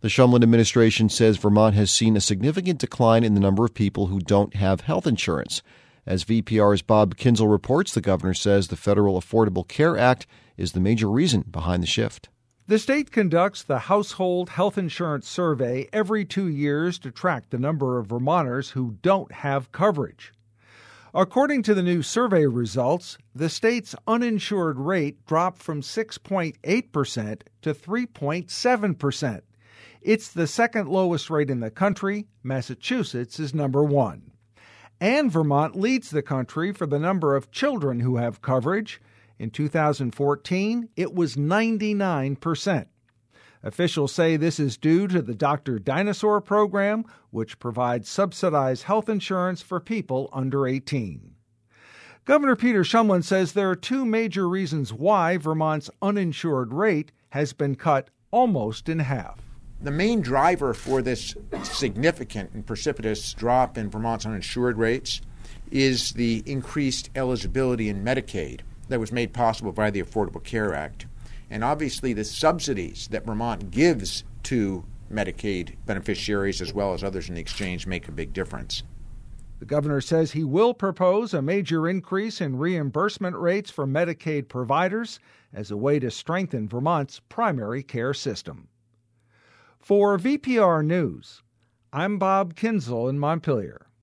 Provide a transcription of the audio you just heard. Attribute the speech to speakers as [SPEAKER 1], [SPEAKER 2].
[SPEAKER 1] The Shumlin administration says Vermont has seen a significant decline in the number of people who don't have health insurance. As VPR's Bob Kinzel reports, the governor says the Federal Affordable Care Act is the major reason behind the shift.
[SPEAKER 2] The state conducts the Household Health Insurance Survey every 2 years to track the number of Vermonters who don't have coverage. According to the new survey results, the state's uninsured rate dropped from 6.8% to 3.7%. It's the second lowest rate in the country. Massachusetts is number one. And Vermont leads the country for the number of children who have coverage. In 2014, it was 99%. Officials say this is due to the Dr. Dinosaur program, which provides subsidized health insurance for people under 18. Governor Peter Shumlin says there are two major reasons why Vermont's uninsured rate has been cut almost in half.
[SPEAKER 3] The main driver for this significant and precipitous drop in Vermont's uninsured rates is the increased eligibility in Medicaid that was made possible by the Affordable Care Act. And obviously the subsidies that Vermont gives to Medicaid beneficiaries as well as others in the exchange make a big difference.
[SPEAKER 2] The governor says he will propose a major increase in reimbursement rates for Medicaid providers as a way to strengthen Vermont's primary care system. For VPR News, I'm Bob Kinzel in Montpelier.